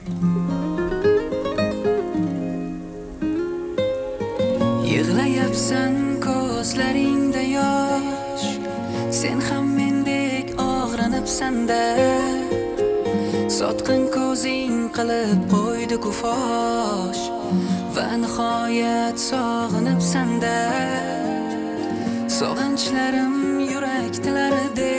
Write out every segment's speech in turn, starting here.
Yig'layapsan ko'zlaringda yosh, sen ham mendek og'ranibsan-da. Sotqin ko'zing qilib qo'ydi fosh va nihoyat sog'inibsan-da. Sog'inchlarim yurak tilarida,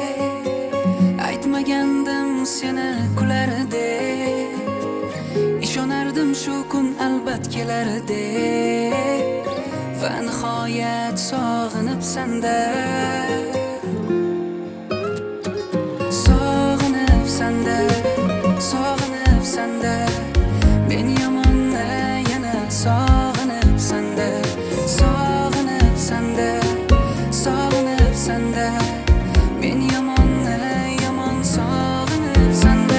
aytmagandim seni kularida. Ishonardim shu kun albat kelarida va nihoyat sog'inibsan-da. Sog'inibsan-da, sog'inibsan-da, men yomonni yana sog'inibsan-da. Sog'inibsan-da, sog'inibsan-da, men yomonni yomon sog'inibsan-da.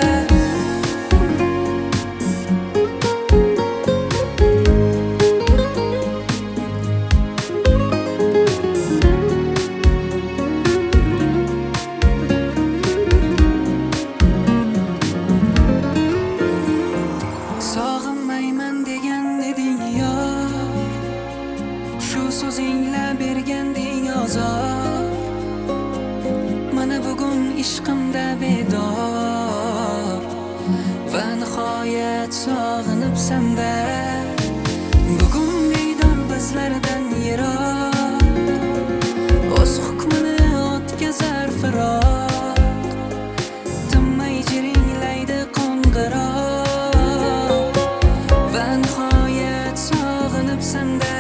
Sog'inmayman degan eding yor, shu so'zingla berganding azor. Mana bugun ishqimda bedor va nihoyat sog'inibsan-da. Bugun bedor bizlardan yiroq, o'z hukmini o'tkazar firoq. Tinmay jiringlaydi qo'ng'iroq va nihoyat sog'inibsan-da.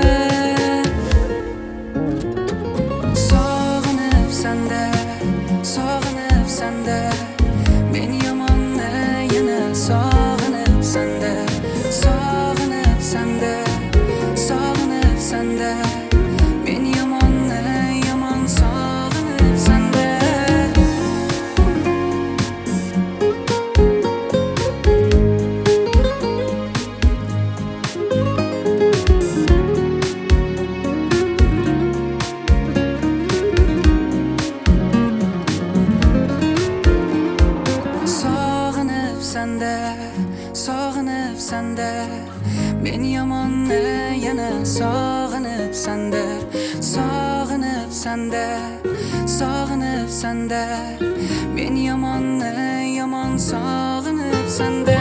Sog'inibsan-da, sog'inibsan-da, men yomonni yana sog'inibsan-da. Sog'inibsan-da, sog'inibsan-da, men yomonni yomon sog'inibsan-da. Sog'inibsan-da, sog'inibsan-da, men yomonni yana sog'inibsan-da. Sog'inibsan-da, sog'inibsan-da, men yomonni yomon sog'inibsan-da.